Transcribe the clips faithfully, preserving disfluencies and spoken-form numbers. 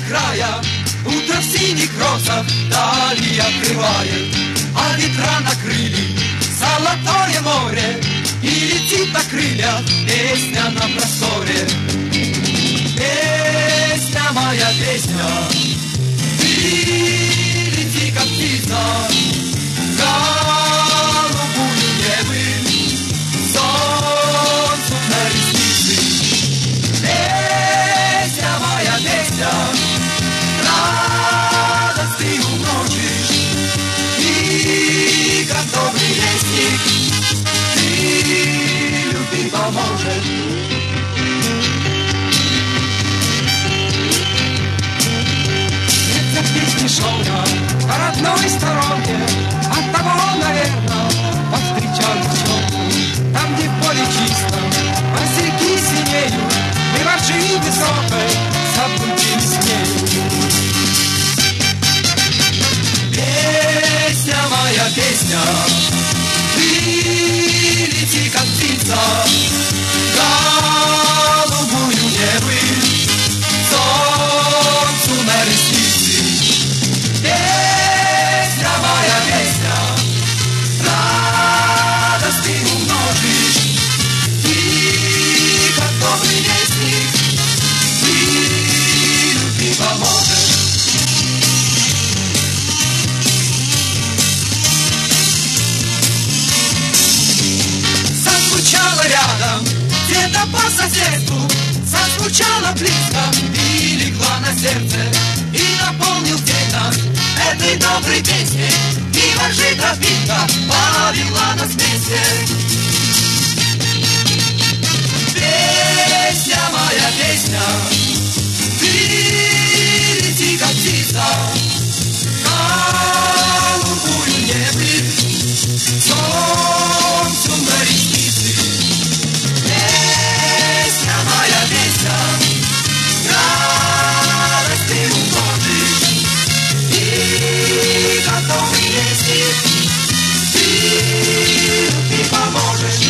края, утро в синих розах дали открывает, а ветра накрыли золотое море, и летит на крыльях песня на просторе. Песня моя, песня, ты лети, как птица, голубую небы, солнцу на ресницы. Песня моя, песня, радость ты умножишь, и как добрый лесник ты любви поможешь. Нет, песни шел я по родной сторонке, оттого, наверное, повстречал девчонку. Там, где в поле чисто, васильки синеют, мы в аршине высокой заблудились с нею. Песня моя, песня, ты лети, как птица, голубую небы, солнцу на ресницы. Песня моя, песня, радость ты умножишь, ты, как добрый вестник, ты любви поможешь. Зазвучала рядом, где-то по соседству, зазвучала близко и легла на сердце, и наполнил день нас этой доброй песней, и воржи тропинка повела нас вместе. Песня моя, песня, ты лети, как птица, голубую небы, солнцу на ресницы. Песня моя, песня, радость ты умножишь, и готовый вестник ты любви поможешь.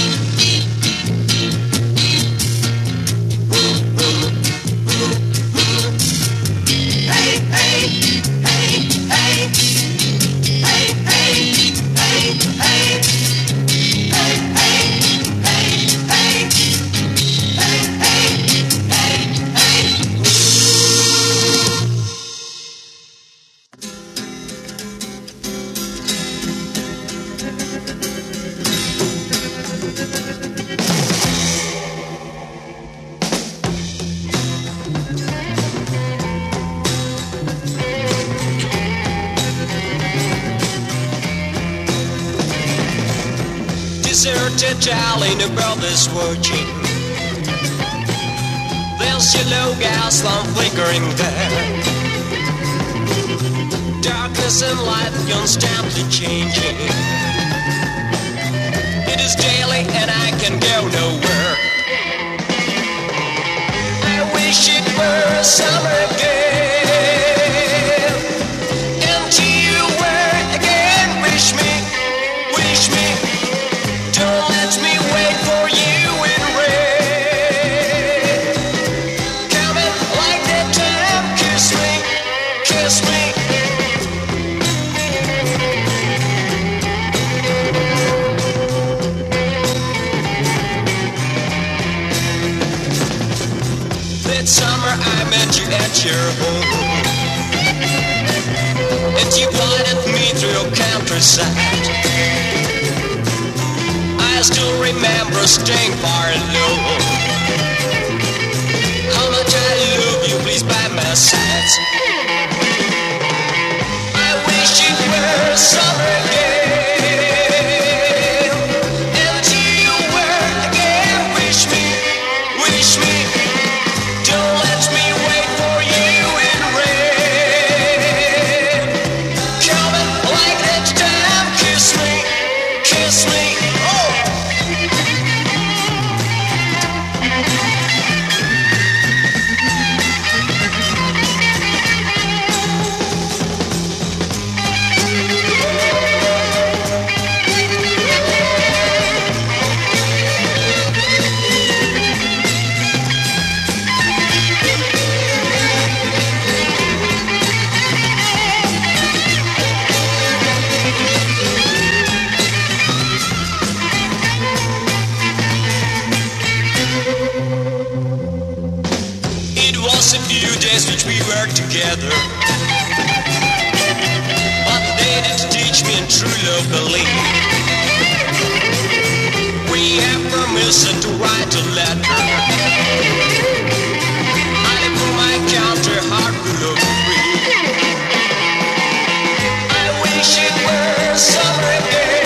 Hey, hey, hey, hey, hey, hey, hey, hey. Deserted alley, no brothers watching. There's yellow gas lamp flickering there. Darkness and light constantly changing. It is daily and I can go nowhere. I wish it were summer again, and you were again. Wish me, wish me. Don't let me wait for you in rain. Coming like that time, kiss me, kiss me. That summer I met you at your home, and you guided me through your countryside. I still remember staying far alone. How much I love you, please by my side. I wish it were summer again, and you were again. Wish me, wish me. Don't let me wait for you in rain. Coming like that time, kiss me, kiss me. were together. But they did teach me in true love believe. We have permission to write a letter. I for my country heart will look free. I wish it were summer again.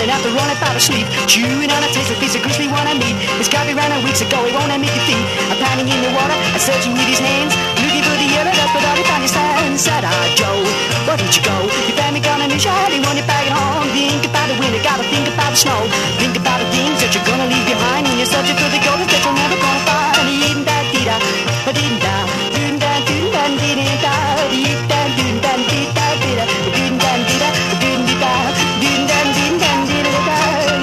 and after running out of sleep, chewing on a taste of piece of crispy one I meet. It's coffee ran a weeks ago, it won't make your feet. I'm pounding in the water, I'm searching with his hands, looking for the yellow dust, but all he found is sand. Sad-eyed Joe, where did you go? Your family gonna miss you, hiding when you're back at home. Think about the winter, gotta think about the snow. Think about the things that you're gonna leave behind when you're searching for the gold that you're never gonna find. Didn't da dee da, didn't da, didn't da, didn't da, didn't da, didn't da, didn't da, didn't da, didn't da, didn't da, didn't da, didn't da, didn't da, didn't da.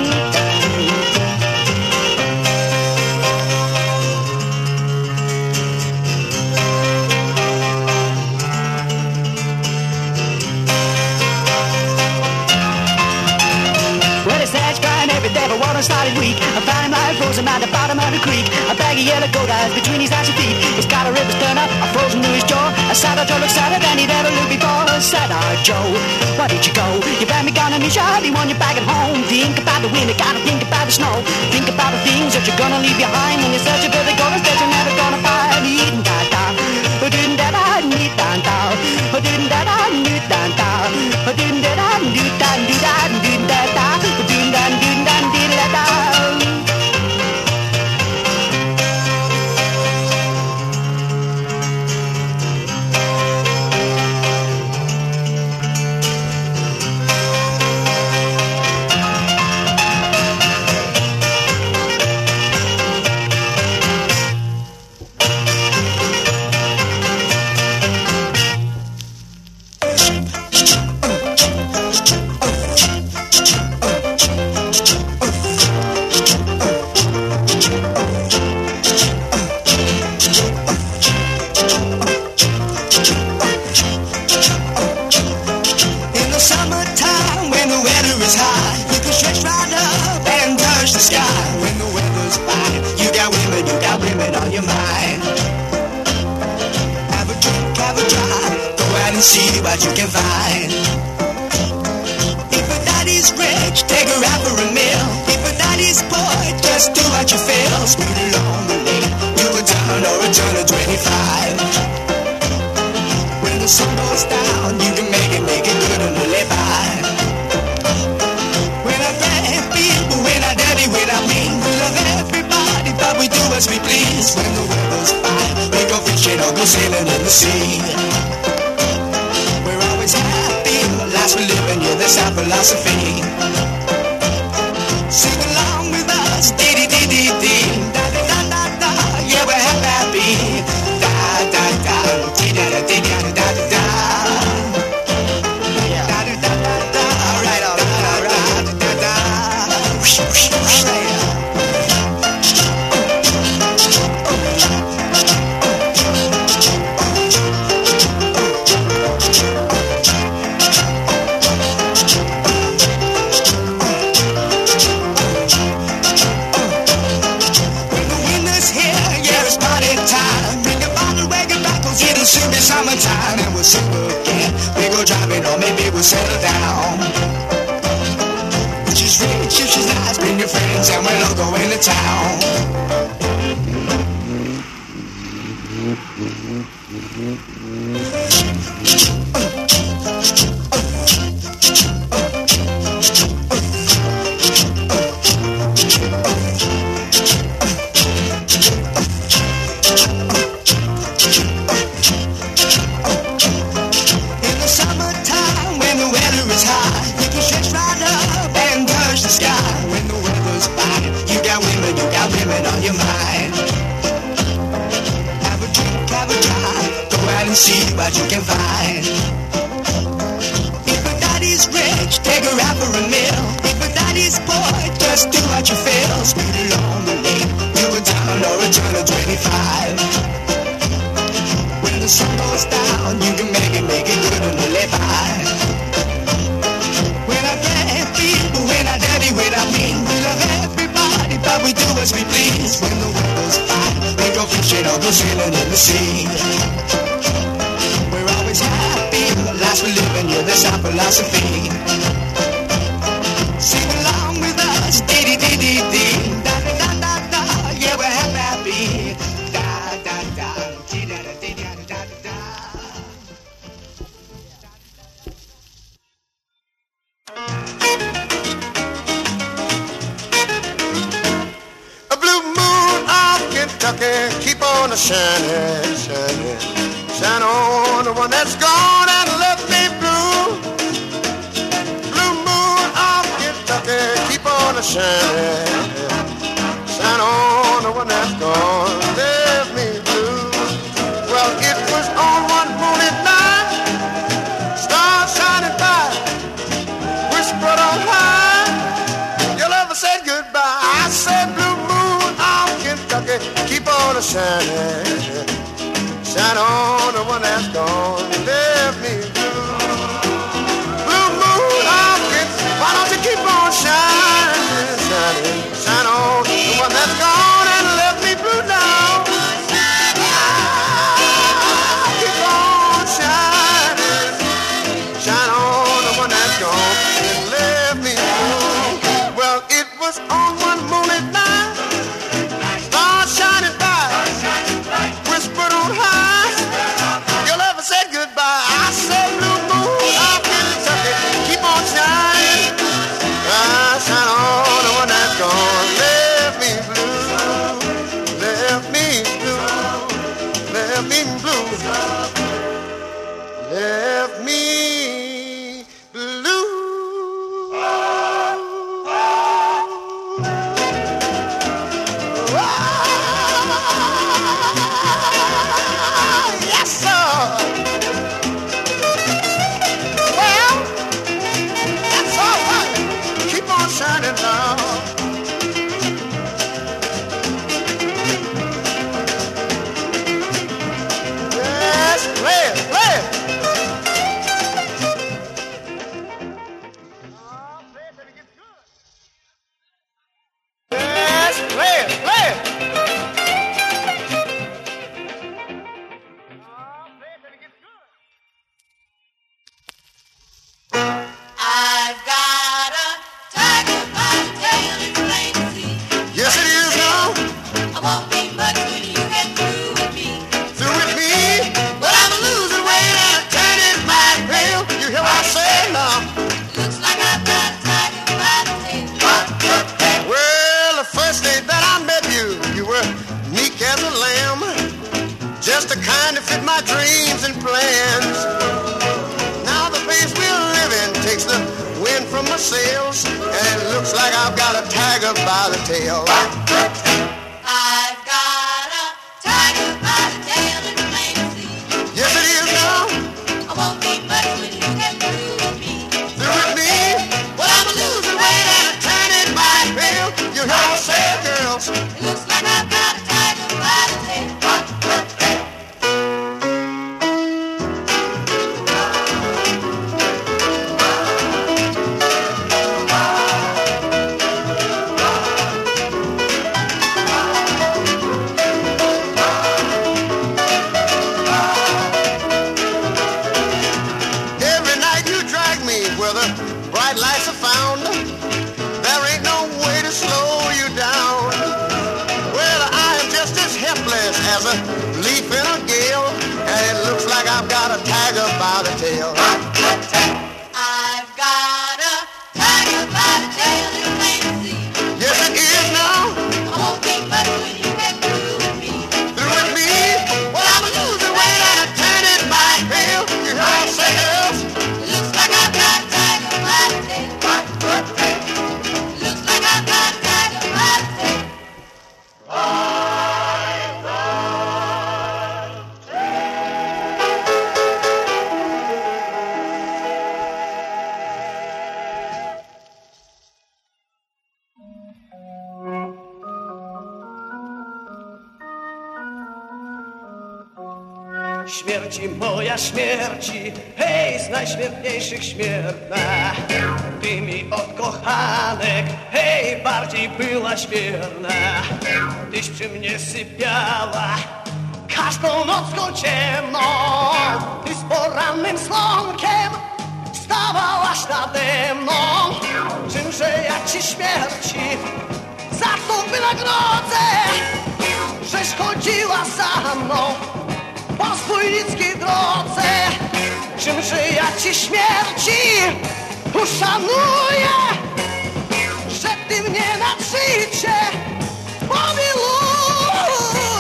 Water started weak. I found him lying frozen at the bottom of the creek. A bag of yellow goat eyes between his eyes and feet. He's got a river's turn up, a frozen to his jaw. A sad-eyed Joe looks sadder than he'd ever looked before. Sad-eyed Joe, where did you go? Your family gonna miss you hardly when you're back at home. Think about the winter, gotta think about the snow. Think about the things that you're gonna leave behind when you're searching for the gold that you're never gonna find. Eating that da, didn't that I need that da, didn't that I need that da, didn't that I need that do that do that da, didn't that do that did that da. See what you can find. If a daddy's rich, take her out for a meal. If a daddy's poor, just do what you feel. Speed along the lane, you could turn or return to twenty-five. When the sun goes down, you can make it, make it good and live by. When I grab people, when I daddy, when I mean, we love everybody, but we do as we please. When the weather's fine, we go fishing or go sailing in the sea. Happy, last we're living, yeah, that's our philosophy. Sing along with us, dee dee dee dee dee, da da da da da, yeah, we're happy, da da da, dee da da dee da da da da, da da da da da, alright, alright, alright, da da da, alright. Summertime and we'll sing again. We go driving or maybe we'll settle down. If she's rich, if she's nice, bring your friends and we'll all go into town. See what you can find. If a daddy's rich, take her out for a meal. If a daddy's poor, just do what you feel. Speed along the lane, you go down or return to twenty-five. When the sun goes down, you can make it, make it good and live by. When I get people, when I daddy, when I mean, we love everybody, but we do as we please. When the weather's fine, we go fishing or go sailing in the sea. Happy, last we're living, yeah, that's our philosophy. Sing along with us, dee dee dee dee dee, da da da da da, yeah, we're happy, da da da, dee da da dee da da da da. Kentucky, keep on a shining, shining. Shine on the one that's gone and left me blue. Blue moon of Kentucky, keep on a shining. Shine on the one that's gone, left me blue. Well, it was on one moonlit night, stars shining by, whispered on high, your lover said goodbye. I said, blue moon of Kentucky, keep on a shining. Shine on the one that's gone, left me blue. Blue moon of Kentucky, why don't you keep on shining, shining, shine on the one that's gone and left me blue now. Keep on shining, shine on the one that's gone and left me blue. Well, it was on one moonlit night, stars shining by, whispered on high, your lover said goodbye. I said, blue moon of Kentucky, keep on shining. I shine on the one that's gone, left me blue, left me blue, left me blue, left me blue. Yes, sir. Well, that's all right. Keep on shining now. Yes, play it, play it. Oh, play it till it gets good. Yes, play it, play it. Oh, play it till it gets good. I've got a tiger by the tail, it's plain to see. Yes, it is now. I won't be much when you get through with me. Through with me. But I'm losing weight and I'm turning my tail. You hear what I say now? Looks like I've got a tiger by the tail. Well, the first day that I met you, you were meek as a lamb, just the kind that fit my dreams and plans. Now the place we're living takes the wind from my sails, and it looks like I've got a tiger by the tail. I've got a tiger by the tail, it's plain to see. Yes, it is now. I won't be much when you get through with me. Through with me. But I'm losing weight and I'm turning my tail. You hear what I say, girls? It looks like I've got a tiger by the tail. Every night you drag me where the bright lights are found. There ain't no way to slow you down. Well, I am just as helpless as a leaf in a gale, and it looks like I've got a tiger by the tail. I've got a tiger by the tail, it's plain to see. Yes, it is now. I won't be much when you get through with me. Through with me. Well, I'm losing weight and I'm turning my tail. You hear what I say, girls? It looks like I've got a tiger by the tail. Looks like I've got a tiger by the tail. Śmierci moja śmierci, hej, z najśmiertniejszych śmiertna. Ty mi od kochanek, hej, bardziej byłaś wierna. Tyś przy mnie sypiała każdą nocką ciemną. Ty z porannym słonkiem stawałaś nade mną. Czymże ja ci śmierci za to wynagrodzę, żeś chodziła za mną po zbójnickiej drodze. Czymże ja ci śmierci uszanuję, że ty mnie na życie pomilujesz.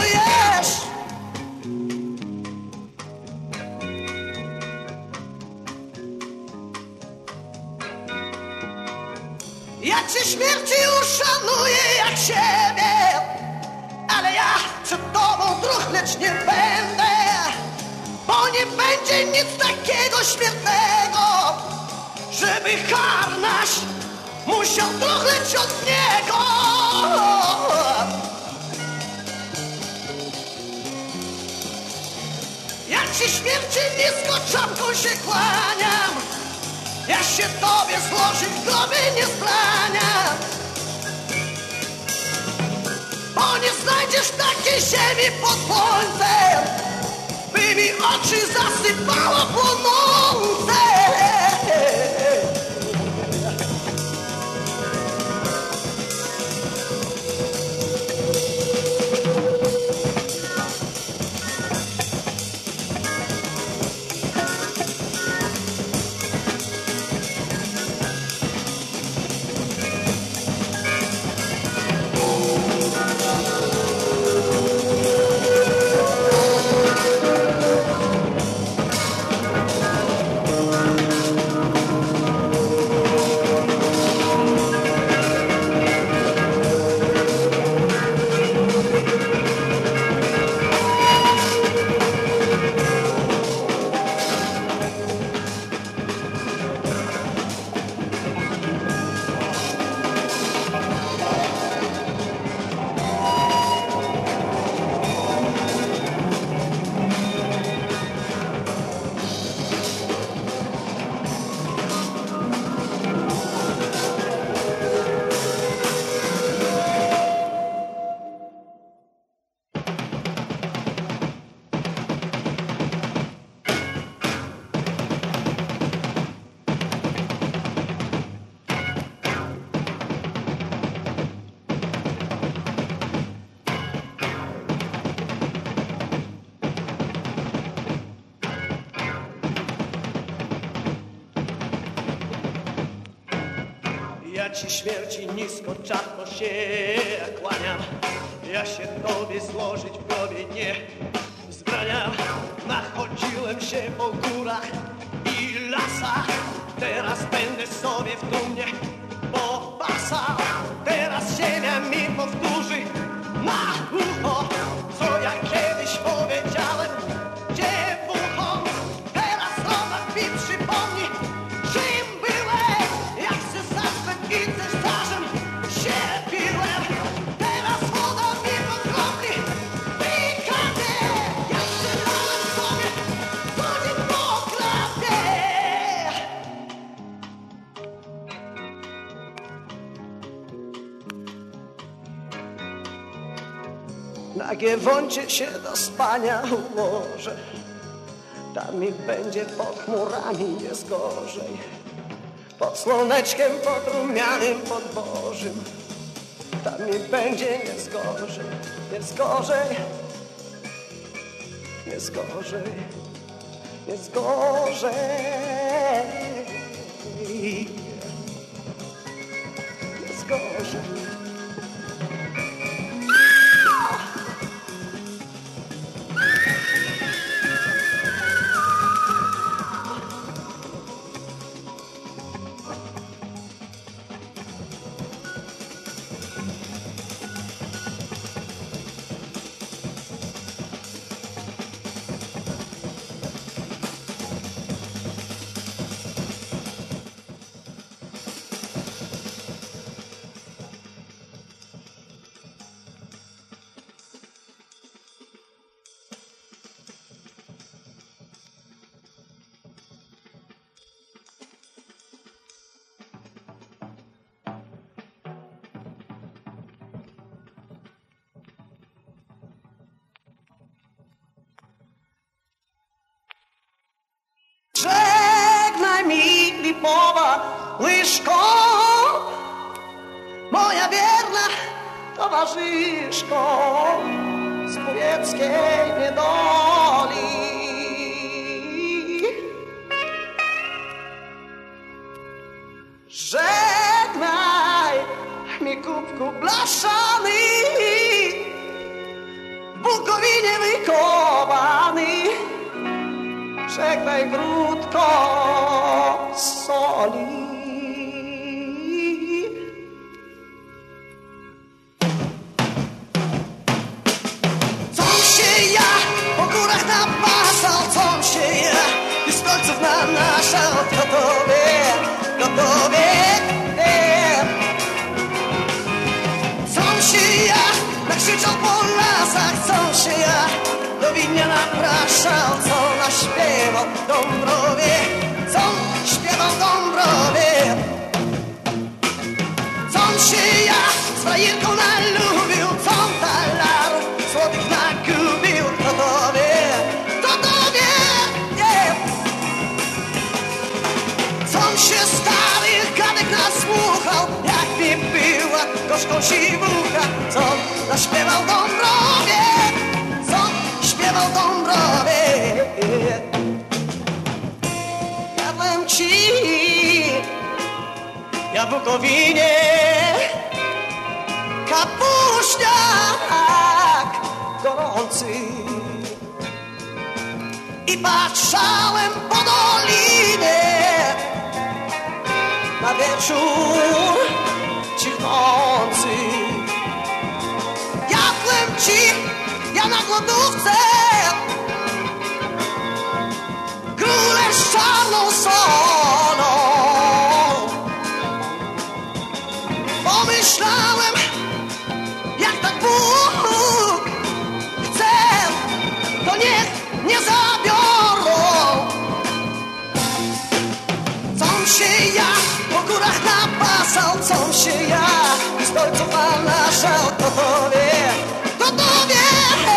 Cię śmierci uszanuję jak siebie, ale ja przed tobą truchleć nie będę, bo nie będzie nic takiego śmiertelnego, żeby harnaś musiał truchleć od niego. Ja ci śmierci nisko czapką się kłaniam, ja się tobie złożyć w grobie nie zbraniam, bo nie znajdziesz takiej ziemi pod słońcem, by mi oczy zasypało płonące. Ja ci śmierci nisko czapko się kłaniam, ja się tobie złożyć w grobie nie zbraniam. Nachodziłem się po górach i lasach, teraz będę sobie w dumnie popasał. Teraz ziemia mi powtórzy na ucho, co ja kiedyś powiedziałem dziewuchom. Teraz ona mi przypomni, czym byłem, jak se zaspem i cesarzem się piłem. Teraz woda mi po kropli pikanie, jak strzelałem sobie co dzień po klapie. Na Giewoncie się do spania ułożę, tam mi będzie pod chmurami jest gorzej, pod słoneczkiem, pod rumianym podbożym, tam mi będzie jest gorzej, jest gorzej, jest gorzej, jest gorzej, jest gorzej. Żegnaj mi Lipowa łyżko, moja wierna towarzyszko z powieckiej niedoli. Żegnaj mi kubku blaszany, w Bukowinie wykopany. Żegnaj wrótko z soli. napasał, co się je, i z kolców na naszą gotowie, gotowie, co się ja, nakrzyczał po lasach, co się ja, do Widnia napraszał, co naśpiewał Dąbrowie, co śpiewał Dąbrowie, co się ja, z frajerką nalubił, co talarów złotych nagubił, to to wie, to to wie, yeah. Co się starych gadek nasłuchał, jak mi była gorzką siwucha, co zaśpiewał Dąbrowie, co śpiewał Dąbrowie. Jadłem ci jabłkowinie, kapuśniak gorący i patrzałem po dolinie na wieczór cichnący. Jadłem ci, ja na głodówce, króle z czarną solą. Pomyślałem, jak tak Bóg chce, to niech nie zabiorą. Com się ja po górach napasał, com się ja z kolców naszał, to to wie, to to wie.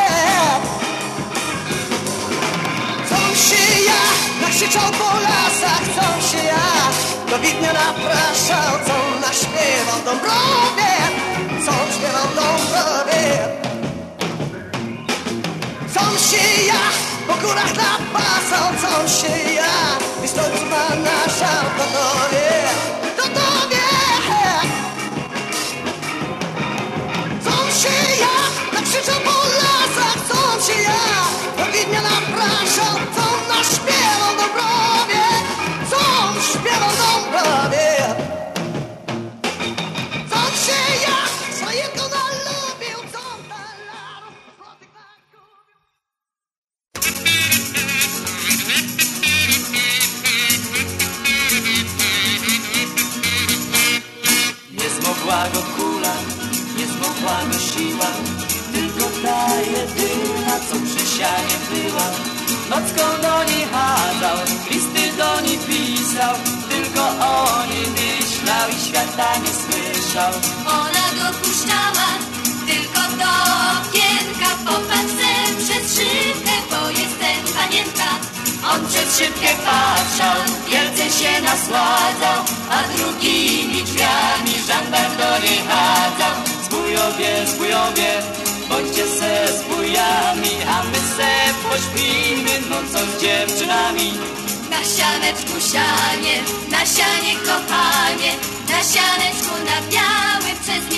Com się ja nakrzyczał po lasach, com się ja do Widnia napraszał, co naśpiewał Dąbrowie, co śpiewał Dąbrowie. Co się ja po górach napasał, co się ja i stolców naszał, to to wie, to to wie. Co się ja nakrzyczał po lasach, co się ja do Widnia napraszał, co naśpiewał Dąbrowie, co śpiewał Dąbrowie. Co się ja z frajerką nalubił, co talarów złotych nagubił. Nie zmogła go kula, nie zmogła go siła, tylko ta jedyna, co przy sianie była. Nocką do niej chadzał, listy do niej pisał, tylko o niej myślał i świata nie słyszał. Ona go puszczała tylko do okienka, popatrzę przez szybkę, bo jestem panienka. On przez szybkę patrzał, wielce się nasładzał, a drugimi drzwiami żandarm do niej chadzał. Zbójowie, zbójowie, bądźcie se zbójami, a my se pośpimy nocą z dziewczynami. Na sianeczku sianie, na sianie kochanie, na sianeczku na białym przez nie